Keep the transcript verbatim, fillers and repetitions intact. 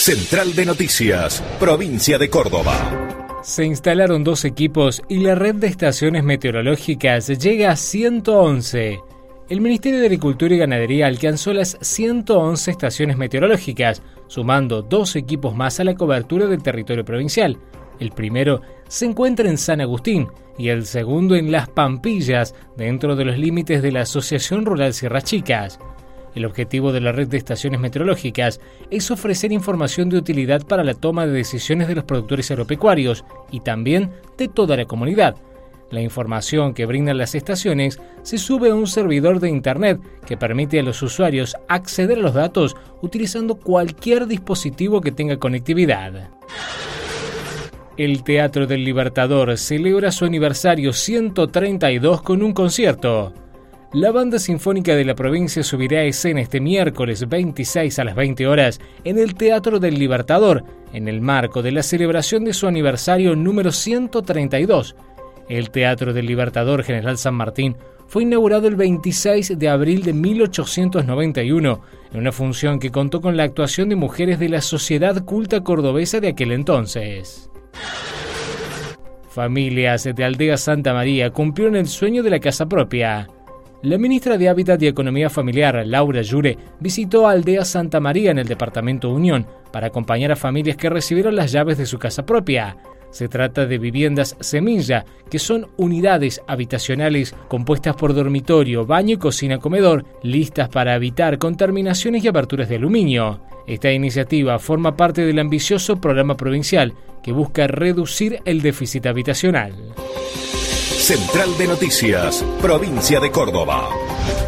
Central de Noticias, provincia de Córdoba. Se instalaron dos equipos y la red de estaciones meteorológicas llega a ciento once. El Ministerio de Agricultura y Ganadería alcanzó las ciento once estaciones meteorológicas, sumando dos equipos más a la cobertura del territorio provincial. El primero se encuentra en San Agustín y el segundo en Las Pampillas, dentro de los límites de la Asociación Rural Sierras Chicas. El objetivo de la red de estaciones meteorológicas es ofrecer información de utilidad para la toma de decisiones de los productores agropecuarios y también de toda la comunidad. La información que brindan las estaciones se sube a un servidor de Internet que permite a los usuarios acceder a los datos utilizando cualquier dispositivo que tenga conectividad. El Teatro del Libertador celebra su aniversario ciento treinta y dos con un concierto. La Banda Sinfónica de la provincia subirá a escena este miércoles veintiséis a las veinte horas en el Teatro del Libertador, en el marco de la celebración de su aniversario número ciento treinta y dos. El Teatro del Libertador General San Martín fue inaugurado el veintiséis de abril de mil ochocientos noventa y uno, en una función que contó con la actuación de mujeres de la sociedad culta cordobesa de aquel entonces. Familias de Aldea Santa María cumplieron el sueño de la casa propia. La ministra de Hábitat y Economía Familiar, Laura Llure, visitó a Aldea Santa María en el departamento Unión para acompañar a familias que recibieron las llaves de su casa propia. Se trata de viviendas semilla, que son unidades habitacionales compuestas por dormitorio, baño y cocina-comedor, listas para habitar con terminaciones y aberturas de aluminio. Esta iniciativa forma parte del ambicioso programa provincial que busca reducir el déficit habitacional. Central de Noticias, provincia de Córdoba.